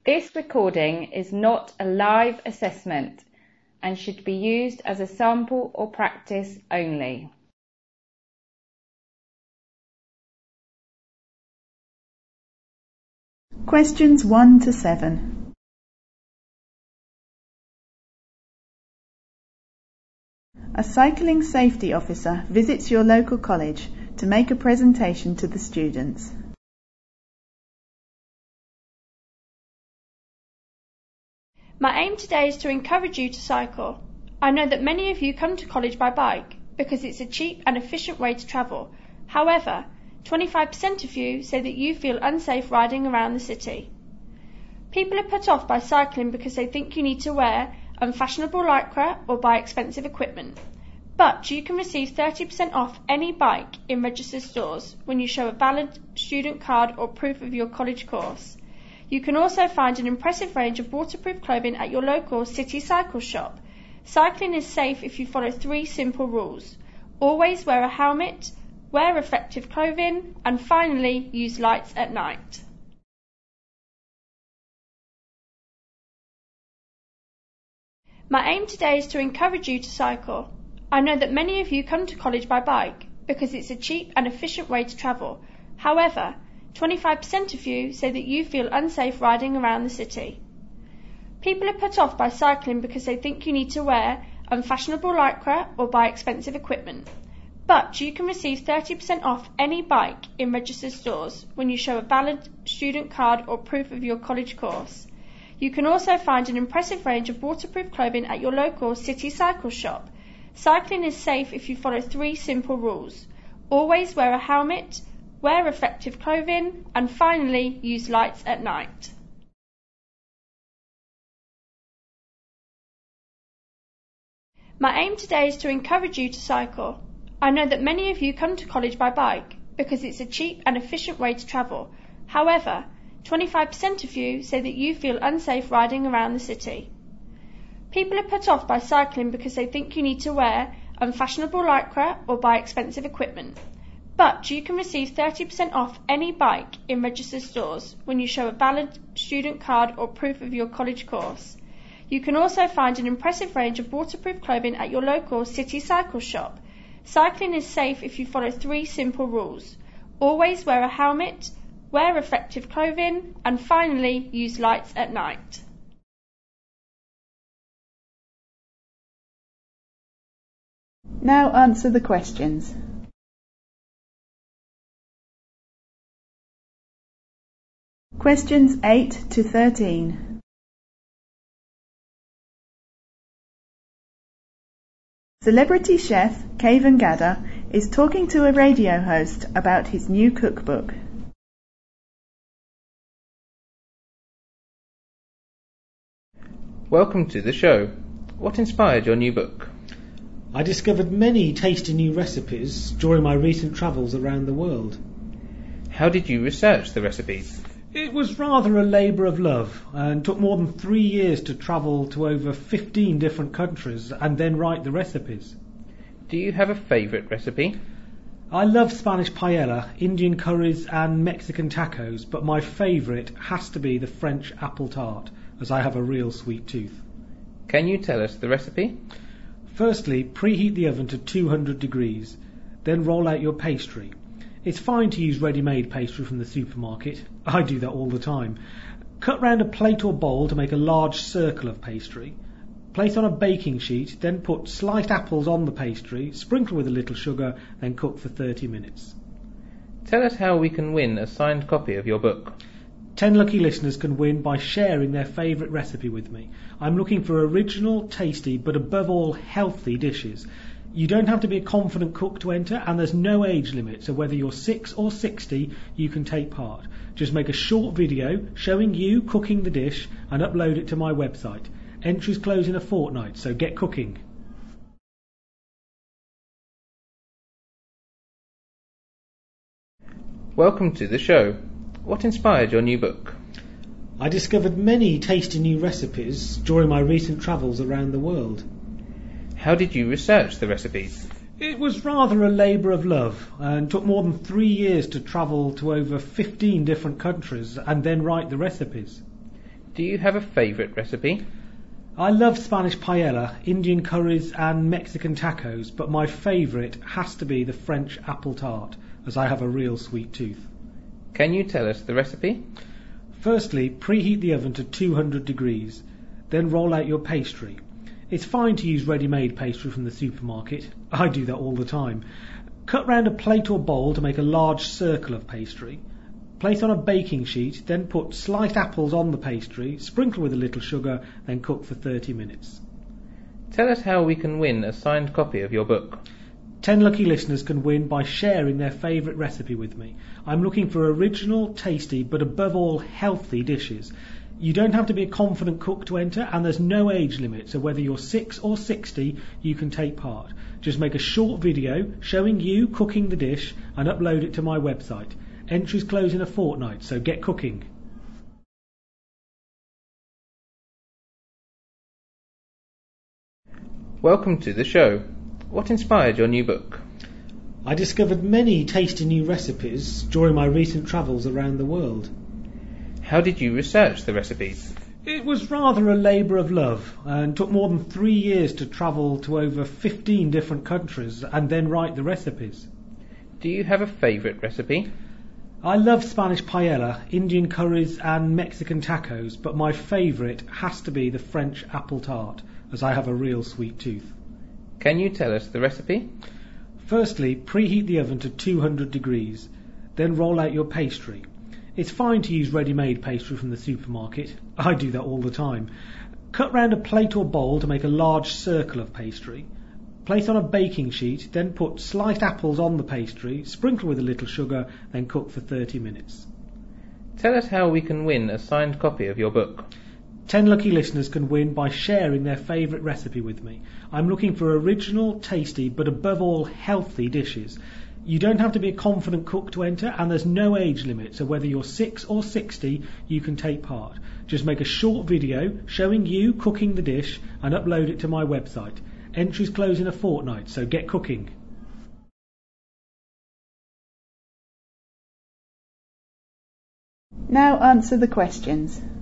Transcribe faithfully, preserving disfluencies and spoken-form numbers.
This recording is not a live assessment and should be used as a sample or practice only. Questions one to seven. A cycling safety officer visits your local college to make a presentation to the students. My aim today is to encourage you to cycle. I know that many of you come to college by bike because it's a cheap and efficient way to travel. However, twenty-five percent of you say that you feel unsafe riding around the city. People are put off by cycling because they think you need to wear unfashionable lycra or buy expensive equipment. But you can receive thirty percent off any bike in registered stores when you show a valid student card or proof of your college course. You can also find an impressive range of waterproof clothing at your local city cycle shop. Cycling is safe if you follow three simple rules. Always wear a helmet, wear reflective clothing, and finally use lights at night. My aim today is to encourage you to cycle. I know that many of you come to college by bike because it's a cheap and efficient way to travel. However, twenty-five percent of you say that you feel unsafe riding around the city. People are put off by cycling because they think you need to wear unfashionable lycra or buy expensive equipment. But you can receive thirty percent off any bike in registered stores when you show a valid student card or proof of your college course. You can also find an impressive range of waterproof clothing at your local city cycle shop. Cycling is safe if you follow three simple rules. Always wear a helmet, wear reflective clothing, and finally use lights at night. My aim today is to encourage you to cycle. I know that many of you come to college by bike because it's a cheap and efficient way to travel. However, twenty-five percent of you say that you feel unsafe riding around the city. People are put off by cycling because they think you need to wear unfashionable lycra or buy expensive equipment. But you can receive thirty percent off any bike in registered stores when you show a valid student card or proof of your college course. You can also find an impressive range of waterproof clothing at your local city cycle shop. Cycling is safe if you follow three simple rules. Always wear a helmet, wear reflective clothing, and finally use lights at night. Now answer the questions. Questions eight to thirteen. Celebrity chef Kevin Gadda is talking to a radio host about his new cookbook. Welcome to the show. What inspired your new book? I discovered many tasty new recipes during my recent travels around the world. How did you research the recipes? It was rather a labour of love and took more than three years to travel to over fifteen different countries and then write the recipes. Do you have a favourite recipe? I love Spanish paella, Indian curries and Mexican tacos, but my favourite has to be the French apple tart, as I have a real sweet tooth. Can you tell us the recipe? Firstly, preheat the oven to two hundred degrees, then roll out your pastry. It's fine to use ready-made pastry from the supermarket. I do that all the time. Cut round a plate or bowl to make a large circle of pastry. Place on a baking sheet, then put sliced apples on the pastry, sprinkle with a little sugar, then cook for thirty minutes. Tell us how we can win a signed copy of your book. Ten lucky listeners can win by sharing their favourite recipe with me. I'm looking for original, tasty, but above all healthy dishes. You don't have to be a confident cook to enter, and there's no age limit, so whether you're six or sixty, you can take part. Just make a short video showing you cooking the dish and upload it to my website. Entries close in a fortnight, so get cooking. Welcome to the show. What inspired your new book? I discovered many tasty new recipes during my recent travels around the world. How did you research the recipes? It was rather a labour of love and took more than three years to travel to over fifteen different countries and then write the recipes. Do you have a favourite recipe? I love Spanish paella, Indian curries and Mexican tacos, but my favourite has to be the French apple tart, as I have a real sweet tooth. Can you tell us the recipe? Firstly, preheat the oven to two hundred degrees, then roll out your pastry. It's fine to use ready-made pastry from the supermarket. I do that all the time. Cut round a plate or bowl to make a large circle of pastry. Place on a baking sheet, then put sliced apples on the pastry, sprinkle with a little sugar, then cook for thirty minutes. Tell us how we can win a signed copy of your book. Ten lucky listeners can win by sharing their favourite recipe with me. I'm looking for original, tasty, but above all healthy dishes. You don't have to be a confident cook to enter, and there's no age limit, so whether you're six or sixty, you can take part. Just make a short video showing you cooking the dish and upload it to my website. Entries close in a fortnight, so get cooking. Welcome to the show. What inspired your new book? I discovered many tasty new recipes during my recent travels around the world. How did you research the recipes? It was rather a labour of love and took more than three years to travel to over fifteen different countries and then write the recipes. Do you have a favourite recipe? I love Spanish paella, Indian curries and Mexican tacos, but my favourite has to be the French apple tart, as I have a real sweet tooth. Can you tell us the recipe? Firstly, preheat the oven to two hundred degrees, then roll out your pastry. It's fine to use ready-made pastry from the supermarket. I do that all the time. Cut round a plate or bowl to make a large circle of pastry. Place on a baking sheet, then put sliced apples on the pastry, sprinkle with a little sugar, then cook for thirty minutes. Tell us how we can win a signed copy of your book. Ten lucky listeners can win by sharing their favourite recipe with me. I'm looking for original, tasty, but above all healthy dishes. You don't have to be a confident cook to enter, and there's no age limit, so whether you're six or sixty, you can take part. Just make a short video showing you cooking the dish and upload it to my website. Entries close in a fortnight, so get cooking. Now answer the questions.